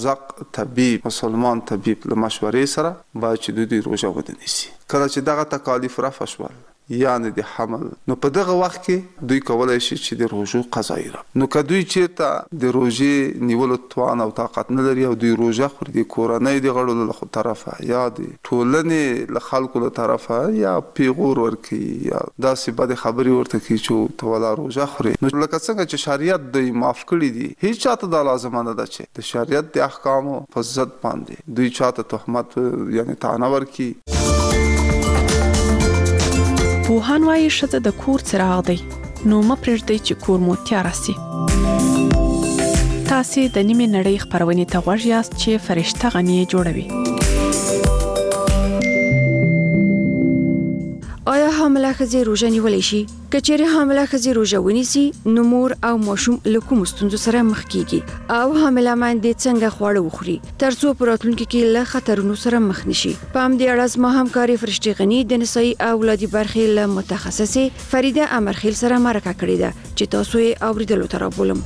زق طبيب مسلمان طبيب له مشورې سره باید چې دوی روژه ونیسي. کله چې دغه تکالیف رفع شول یعنی د حمل نو په دغه وخت کې دوی کولای شي چې د روژو قضا نو که دوی چېرته د روژې نیولو توان او طاقت نه لري او دوی روژه خوري د کورنۍ د غړو له طرفه یا د ټولنې له خلکو له طرفه یا پیغور ورکوي یا داسې بدې خبرې ورته کوي چې ته ولا روژه خوري نو لکه څنګه چې شریعت دوی معاف کړي دي هیڅ چاته دا لازمه نه ده چې د شریعت د احکامو په ضد باندې دوی چاته تهمت یعنی طعنه ورکړي. پوهان وايي ښځه د کور څراغ دی نو مه پرېږدئ چې کور مو تیاره سي. تاسې د نیمې نړۍ خپرونې ته غوږ یاست چې فرشته غني جوړوي. آیا حامله ښځې روژه نیولی شي؟ که چیرې حامله ښځې روژه ونیسي نو مور او ماشوم له کومو ستونزو سره مخ کیږي او حامله میندې څنګه خواړه وخوري ترڅو په راتلونکي کې له خطرونو سره مخ نشي. په همدې اړه زما همکارې فرشته غني د نسایي او اولادي برخې له متخصصې فریده امرخیل سره مرکه کړې ده چې تاسو یې اوریدلو ته رابولم.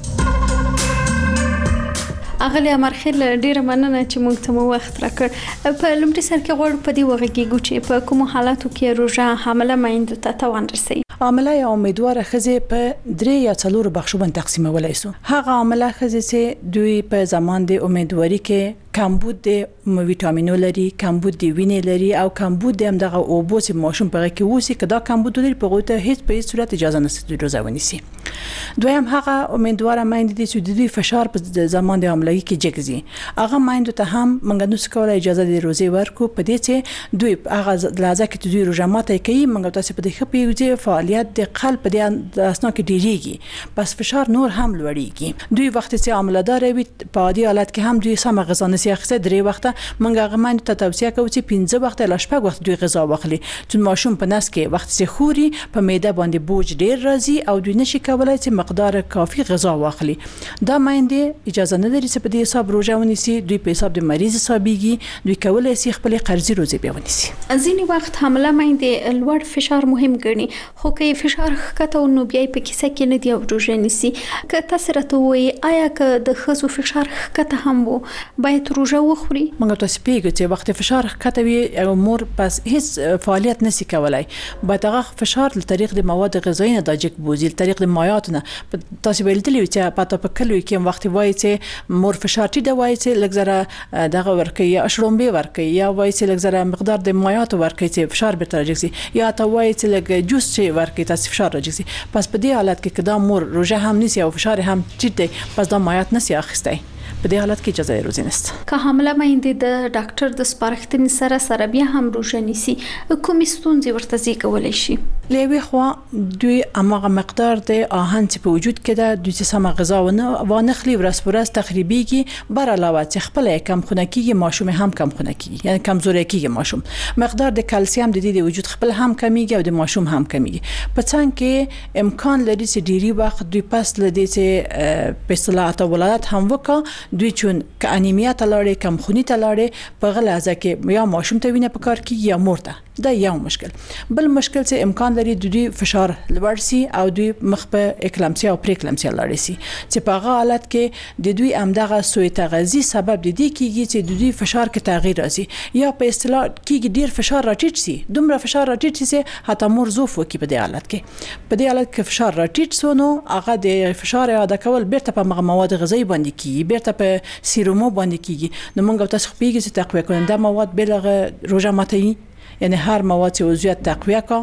اغلی امرخیل ډیره مننه چې موږ ته مو وخت راکړ. په لومړي سر کې غواړو په دې وغږیږو چې په کومو حالاتو کې روژه حامله میندو ته تاوان رسوي. عامله یا امیدواره ښځې په 3 یا 4 بخشو باندې تقسیمولای شو. هغه عامله ښځې چې دوی په زمان د امیدواري کې کمبود د ویټامینو لري، کمبود د وینې لري او کمبود د همدغه اوبو چې ماشوم په کې وسی کدا کمبود لري په غوته هیڅ په هیڅ صورت اجازه نشته روزه ونیسي. دویم هغه امیدواره میندې دي چې د دوی فشار په زمان د حاملګي کې جګزي. هغه میندو ته هم موږ نو څکوله اجازه د روزي ورکو په دې چې دوی هغه لازم کې دوی روزه ماته کوي موږ تاسو په دې خپې فعالیت د قلب د اسنه کې ډیریږي بس فشار نور هم لوړیږي. دوی وخت چې عامله دار وي په عادي حالت کې هم دوی سم غذا نسی اخیسته 3 وخته موږ هغه میندو ته توصیه کوو چې 15 وخته لا شپږ وخت دوی غذا واخلي چې ماشوم په نس کې وخت چې خوري په معده باندې بوج ډیر راځي او دوی نشي کولای چې مقدار کافي غذا واخلي. دا میندې اجازه نه لري چې په دې حساب روزه ونیسي. دوی په حساب د مریض حسابيږي دوی کولای شي خپل قرضې روزي بیا ونیسي. ځینې وخت حامله میندې لوړ فشار مهم ګڼي خو کې فشار ښکته نو بیا په کیسه کې نه دی او روزه نیسي. که تاسو راته وایي آیا که د ښځو فشار ښکته هم وو باید روزه وخوري؟ موږ تاسو پیګو چې وخت فشار ښکته وي او مور پس هیڅ فعالیت نشي کولای باید هغه فشار له طریق د مواد غذایی نه د جک بوزي له طریق د مایعات نه. تاسو ویل دي چې پاته په کلوي کې وخت وایي چې مور فشار ټیټه وایي چې لږ دغه ورکي یا شړومبې ورکي یا وایي چې لږ مقدار د مایعات ورکي چې فشار به ترجیږي یا تا وایي چې لږ جوس چې ورکي تاسو فشار راځي. پس په دې حالت کې کدا مور روزه هم نسی او فشار هم ټیټ دی پس دا مایعات نسی اخیسته په دې حالت کې اجازه روزي نشته. که حامله میندې د ډاکټر د سپارښتنې سره بیا هم روزه نیسي کومې ستونزې ورته زیږولای شي؟ لوي خو دوی امغه مقدار د آهن چې په وجود کې ده دوی چې سم غذا ونه خلی ورسپورس تخریبيږي بر علاوه چې خپل کم خونکیږي ماشوم هم کم خونکیږي یعنی کمزوري کیږي ماشوم. مقدار د کلسیم د دې وجود خپل هم کمیږي او د ماشوم هم کمیږي. په څنګه کې امکان لري چې ډيري وخت دوی پس لدی چې په اصطلاحات ولادت هم وکا دوی چون که انیمیا تلاړي کم خونی تلاړي په غلازه کې یا ماشوم ته وینه پکار کیږي یا مور ته. دا یو مشکل. بل مشکل چې امکان لري دوی فشار لوړ سي او دوی مخ په اکلامسیا او پریکلامسیا لاړ سي چې په هغه حالت کې د دوی امدغه سوء تغذیه سبب د دې کیږي چې دوی فشار کې تغییر راځي یا په اصطلاح کې ډیر فشار راټیټ سي دومره فشار راټیټ سي حتی مور زوف وکي په دې حالت کې فشار راټیټ سو نو هغه د فشار ادا کول بیرته په مواد غذایی باندې کیږي بیرته په سیرومو باندې کیږي. نو موږ تاسو خپېږي چې تقویه کننده مواد بلغه روزه ماتي یعنی هر مواد چې عضویت تقویه کا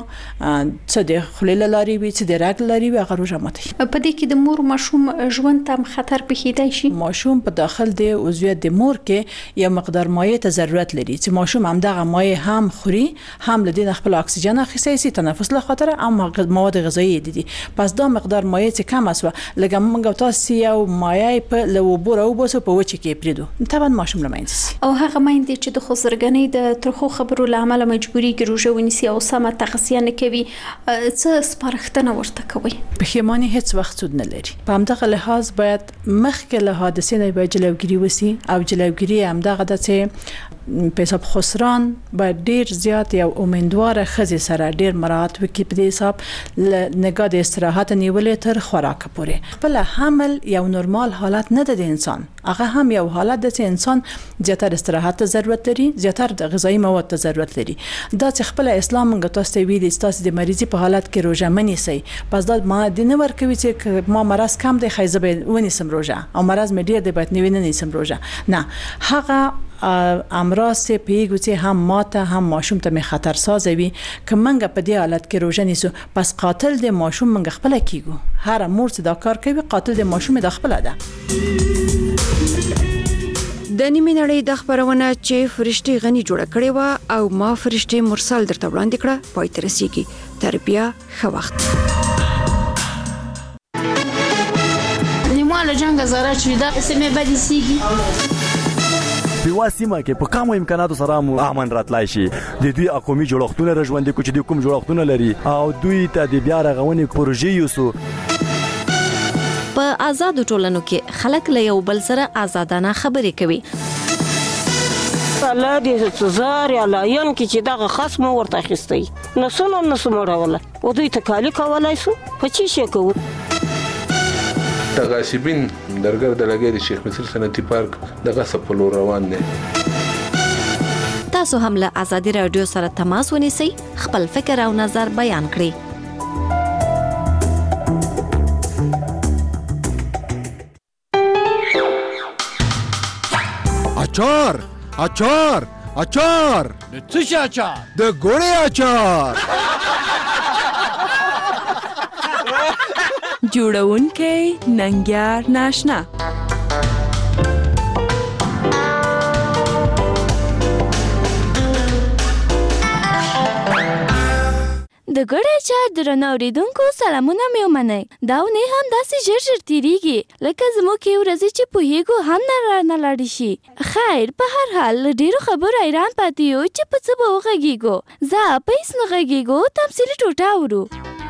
څه د خلیل لاري وي څه د رګ لاري وي هغه روزه ماتي. په دې کې د مور ماشوم ژوند ته خطر پېښیدای شي. ماشوم په داخل د عضویت د مور کې یو مقدار مایع ته ضرورت لري چې ماشوم همدغه مایع هم خوري هم له خپل اکسیجن اخیستي سي تنفس له خاطر اما مواد غذایی دي. پس دا مقدار مایع چې کم اسوه لکه موږ تاسو یو مایع په لوبور او بوسو په وچه کې پریدو طبعا ماشوم لمینځي او هغه میندې چې د خسرګنۍ د ترخو خبرو لامل مجبوري کې روژه ونیسي او سمه تغذیه نه کوي څه سپارښتنه ورته کوي؟ پښیماني هیڅ وخت سود نه لري. په همدغه لحاظ باید مخکې له حادثې نه باید جلوګیری وسی او جلوګیری همدغه د چې پیساب خسران باید ډیر زیات یو امیدواره خزي سره ډیر مراعات وکړي په دې حساب نگاه د استراحت نیولې تر خوراک پورې. خپل حمل یو نورمال حالت نه ده د انسان، هغه هم یو حالت ده چې انسان زیاتره استراحت ته ضرورت لري، زیاتره د غذایی مواد ته ضرورت لري. دا چې خپل اسلام موږ تاسو ته ویلي تاسو د مریضي په حالت کې روزه منیسي، پس دا ما د نه ورکوي چې ما مرز کم دی خایزه به ونیسم روزه او مرز مې ډیر دی باید نه نیسم روزه. نه، هغه امراض سے پیګو چې هم ماته هم ماشوم ته می خطر سازوي. که منګه په دې حالت کې روزه نیسو پس قاتل د ماشوم منګه خپل کیګو. هر مور چې دا کار کوي قاتل د ماشوم د خپل ده. د نیمه نړۍ د خبرونه چې فرشتي غني جوړ کړي و او ما فرشتي مرسل درته وړاندې کړه پای تر رسیدي. تر بیا ښه وخت. نیمه جنگ زاره چې دا سمې بدې سیږي په واسمه کې په کومو امکاناتو سره مو امن راتلای شي. د دوی اقومي جوړښتونه رژوندې کو چې د کوم جوړښتونه لري او دوی ته د بیا رغونې پروژې یوسو. په آزادو ټولنو کې خلک له یو بل سره آزادانه خبرې کوي. الله دې سزار یا لاین کې چې دغه خصم ورته اخیستی نسو مړوله او دوی تکالی کولای سو په چی شي کوو. تغاسبین درګر د لګي د شیخ مصر صنعتي پارک د غصب په لور روان دي. تاسو هم له آزادي رادیو سره تماس ونیسئ، خپل فکر او نظر بیان کړئ. اچار اچار اچار د څه شي اچار؟ د ګوړې اچار. جوړونکی ننګیار ناشنا. د ګړې اچار درنو اوریدونکو سلامونه مې ومنئ. دا اونۍ هم داسې ژر ژر تېرېږي لکه زموږ یې ورځې چې پوهېږو هم نه لاړې شي. خیر، په هر حال له ډېرو خبرو حیران پاتې یو چې په څه به وغږېږو. ځه په هېڅ نه غږېږو، تمثیلي ټوټه اورو.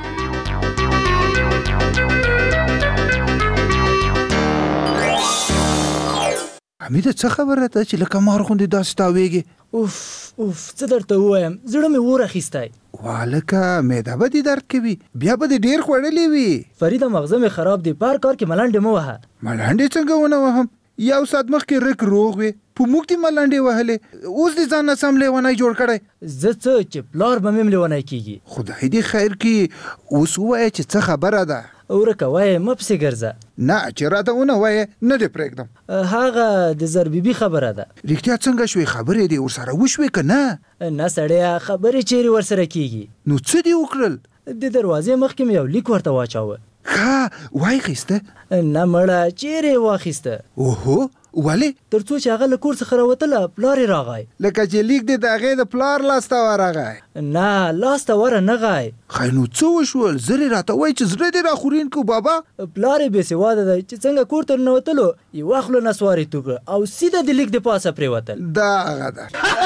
حمیده څه خبره ده چې لکه مار غوندې داسې تاویږي؟ اوف څه درته ووایم، زړه مې اور اخیستی. والکه معده به دې درد کوي، بیا به دې ډېر خوړلې وي. فریده مغزه مې خراب دی، په هر کار کې ملنډې مه وهه. ملنډې څنګه ونه وهم؟ یو ساعت مخکې رک روغ وې، په موږ دې ملنډې وهلې، اوس دې ځان نه سم لیونی جوړ کړی. زه څه چې پلار به مې هم لیونی کېږي. خدای دې خیر کړي. اوس ووایه چې څه خبره ده. ورکه وایه مه پسې ګرځه. نه چې راته ونه وایه نه دې پرېږدم. هغه د زربیبي خبره ده. رښتیا څنګه شوې؟ خبرې دې ورسره وشوې که نه؟ نه سړیه، خبرې چیرې ورسره کېږي. نو څه دې وکړل؟ د دروازې مخکې مې یو لیک ورته واچاوه. ښه واخیسته؟ نه مړه، چیرې یې واخیسته. اوهو ولې؟ تر څو چې هغه له کور څخه راوتله پلار یې راغی. لکه چې لیک دې د هغې د پلار لاسته ورغی؟ نه لاسته ورنغی. خی نو څه وشول؟ زر یې راته وایي چې زړه دې راخورین کو بابا. پلار یې بې سواده دی چې څنګه کور ته ننوتلو یوه خوله نسواري توکړه او سیده د لیک د پاسه پرېوتل. دا هغه ده.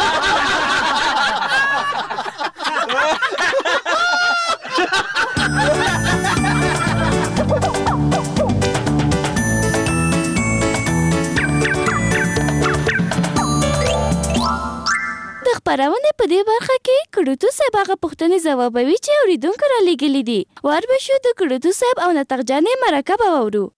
خبرونه په دې برخه کې کړوتو صاحب هغه پوښتنې ځوابوي چې اوریدونکو را لېږلي دي. ور به شو د کړوتو صاحب او نطق جانې مرکه به واورو.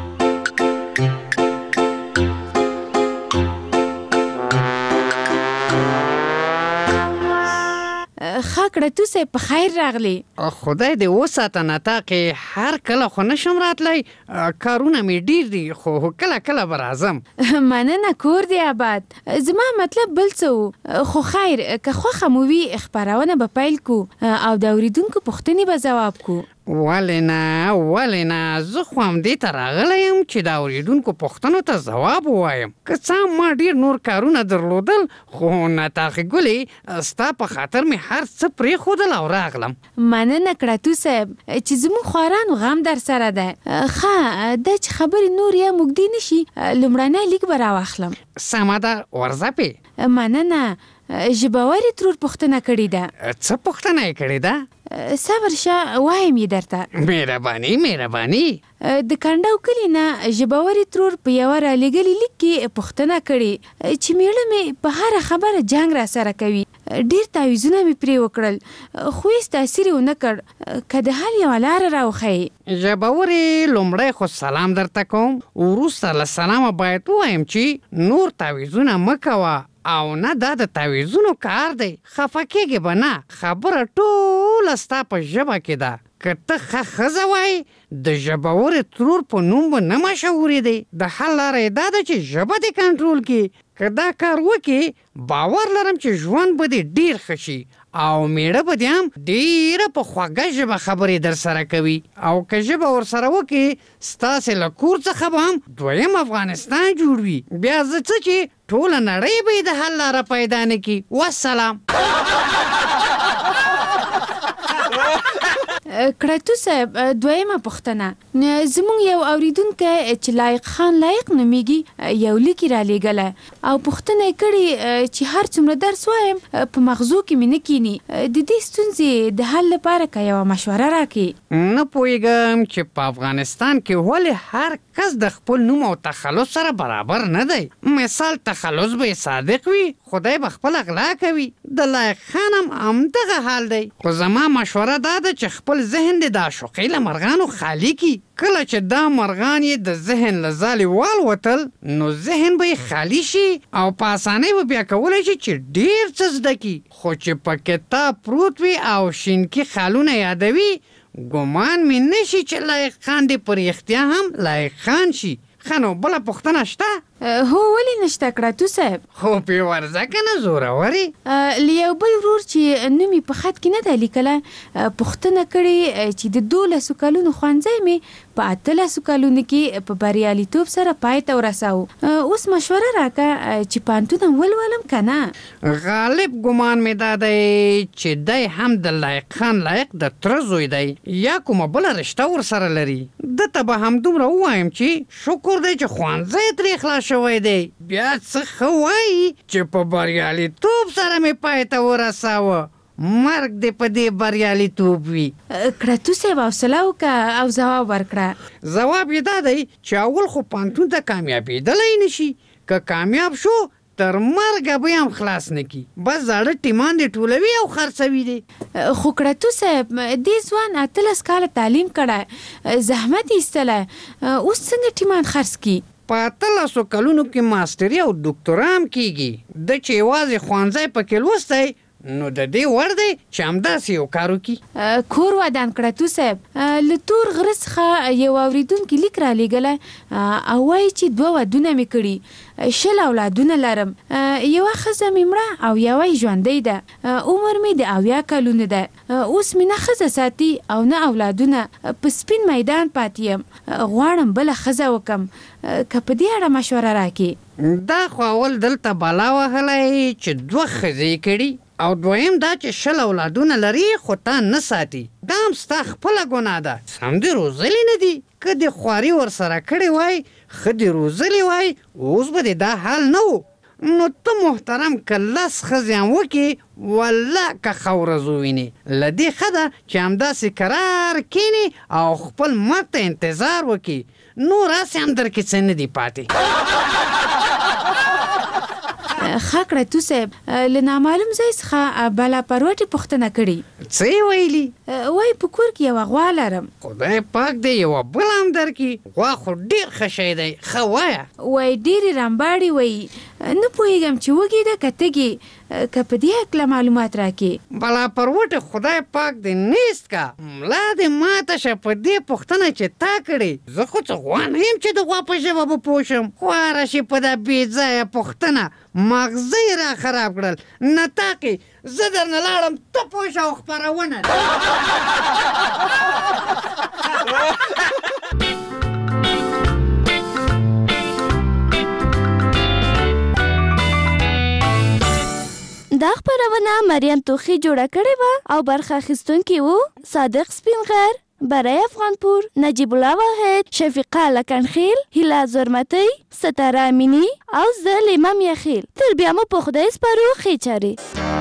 کړوتو صاحب په خیر راغلی. خدای دې وساته نطاقې، هر کله خو نشم راتلی، کارونه مې ډېر دي خو کله کله به راځم. مننه، کور دی آباد. زما مطلب بل څه و، خو خیر که خوښه مو وي خپرونه به پیل کو او د اوریدونکو پوښتنې به ځواب کو. ولې نه، زه خو همدې ته راغلی یم چې د اوریدونکو پوښتنو ته ځواب ووایم. که څه ما ډېر نور کارونه درلودل خو نطاقې ګلې ستا په خاطر مې هر څه پرېښودل او راغلم. مننه کړوتو صاحب چې زموږ خوارانو غم در سره ده. ښه دا چې خبرې نور یا موږدې نه شي، لومړنی لیک به راواخلم. سمه ده، ورځه پې. مننه. ژباوري ترور پوښتنه کړې ده. څه پوښتنه یې کړې ده؟ صبر شه وایم یې درته. مهرباني. د کانډاو کلي نه ژباوري ترور په یوه رالیږلي لیک کې پوښتنه کړې چې میړه مې په هره خبره جنګ را سره کوي. ډېر تعویضونه مې پرې وکړل خو هېڅ تاثیر یې ونه کړ. که د حل یوه لاره راوښیې. ژباوري لومړی خو سلام درته کوم. وروسته له سلامه باید ووایم چې نور تعویضونه مه کوه او نه دا د تعویضونو کار دی. خفه کېږې به نه. خبره ټوله ستا په ژبه کې ده. که ته ښه ښځه وایې د ژباوري ترور په نوم به نه مشهورېدی. د حل لاره یې دا ده چې ژبه دې کنټرول کړي. که دا کار وکړې باور لرم چې ژوند به دې ډېر ښه شي او میړه به دې هم ډېره په خوږه ژبه خبرې در سره کوي. او که ژبه ورسره وکړې ستاسې له کور څخه به هم دویم افغانستان جوړ وي. بیا زه څه چې ټوله نړۍ به یې د حل لاره پیدا نه کړي. والسلام. کړتو صاحب دویمه پوښتنه. زموږ یو اوریدونکی چې لایق خان لایق نومیږي یو لیک را لیږلی او پوښتنه یې کړې چې هر څومره درس وایم په مغزو کې مې نه کیني. د دې ستونزې د حل لپاره که یوه مشوره راکړي. نه پوهېږم چې په افغانستان کې ولې هر کس د خپل نوم او تخلص سره برابر نه دی. مثال تخلص به یې صادق وي خدای به خپل اغلا کوي. د لایق خان هم همدغه حال دی. خو زما مشوره دا ده چې خپل ذهن دې د عاشقۍ له مرغانو خالي کړي. کله چې دا مرغان یې د ذهن له ځالې والوتل نو ذهن به یې خالي شي او په اسانۍ به بیا کولی شي چې ډېر څه زده کړي. خو چې په کتاب پروت وي او شینکي خالونه یادوي ګمان مې نه شي چې لایق خان دې په رښتیا هم لایق خان شي. ښه نو بله پوښتنه شته؟ هو ولې نشته کړتو صاحب؟ خو پې ورځه که نه زورورې. له یو بل ورور چې نوم یې په خط کې نه دی لیکلی پوښتنه کړې چې د 12 کلونو ښوونځی مې په 18 کلونو کې په بریالیتوب سره پای ته ورساو. اوس مشوره راکړه چې پوهنتون ولولم که نه. غالب ګمان مې دا دی چې دی هم د لایق خان لایق د تره زوی دی یا کومه بله رشته ورسره لري. دته به همدومره ووایم چې شکر دی چې ښوونځی ترې خلاص شوی دی. بیا څه ښه وایي چې په بریالیتوب سره مې پای ته ورساوه. مرګ دې په دې بریالیتوب وي. کړتو صاحب حوصله وکړه او ځواب ورکړه. ځواب یې دا دی چې اول خو پوهنتون ته کامیابېدلی نه شي. که کامیاب شو تر مرګه به هم خلاص نه کړي. بس زاړه ټیمان دې ټولوي او خرڅوي دې. خو کړتو صاحب دې ځوان 18 کاله تعلیم کړی زحمت یې ایستلی اوس څنګه ټیمان خرڅ کړي؟ په 18 کلونو کې ماستري او ډاکټرا هم کېږي. د چې یوازې ښوونځی پکې لوستی نو د دې وړ دی چې همداسې یو کار وکړي. کور ودان کړتو صاحب. له تور غره څخه یو اورېدونکي لیک را لیږلی او وایي چې 2 ودونه مې کړي 10 اولادونه لرم. یوه ښځه مې مړه او یوه یې ژوندۍ ده. عمر مې د 70 کلونو ده. اوس مې نه ښځه ساتي او نه اولادونه. په سپین میدان پاتې یم. غواړم بله ښځه وکم. که په دې اړه مشوره راکړي. دا خو اول دلته بالا وهلی چې 2 ښځې کړي او دویم دا چې 10 اولادونه لري خو تا نه ساتي. دا هم ستا خپله ګناه ده. سم دې روزلي نه دي. که دې خواري ورسره کړې وای ښه دې روزلي وای اوس به دې دا حال نه و. نو ته محترم که 10 ښځې هم وکړې والله که ښه ورځ ووینې له دې ښه ده چې همداسې کرار کښېنې او خپل مرګ ته انتظار وکړي. نور هسې هم در کې څه نه دي پاتې. ښه کړتو صاحب له نامعلوم ځای څخه بالا پروټې پوښتنه کړې. څه یې ویلي؟ وایي په کور کې یوه غوا لرم. خدای پاک دې یوه بله هم درکړي. غوا خو ډېر ښه شی دی. ښه وایه. وایي ډېرې رمباړې وایي. نه پوهېږم چې وږې ده که تږې. که په دې هکله معلومات راکړې. بالا پروټې خدای پاک دې نیست کا. ملا دې ماته شه په دې پوښتنه چې تا کړې. زه خو څه غوا نه یم چې د غوا په ژبه به پوه شم. خواره شي په دا بې ځایه پوښتنه. مغزه یې را خراب کړل. نطاقې زه درنه لاړم ته پوه شه او خپرونه ده. دا خبرونه مریم توخی جوړه کړې وه او برخه اخیستونکي وو صادق سپین غر، برای افغانپور نجیب الله واحد، شفیقه لکنخیل، هیله زرمتی، ستاره امینی او زه لیمم یخیل. تر بیا مو په خدای سپارو ښې چارې.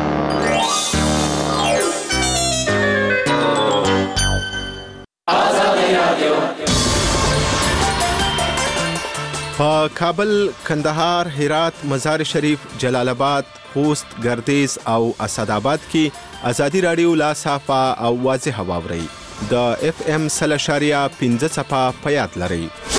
په کابل، کندهار، هرات، مزار شریف، جلال آباد، خوست، ګردیز او اسداباد کې ازادي رادیو لا صافه او واضح واوري. د FM 0.5 په یاد لرئ.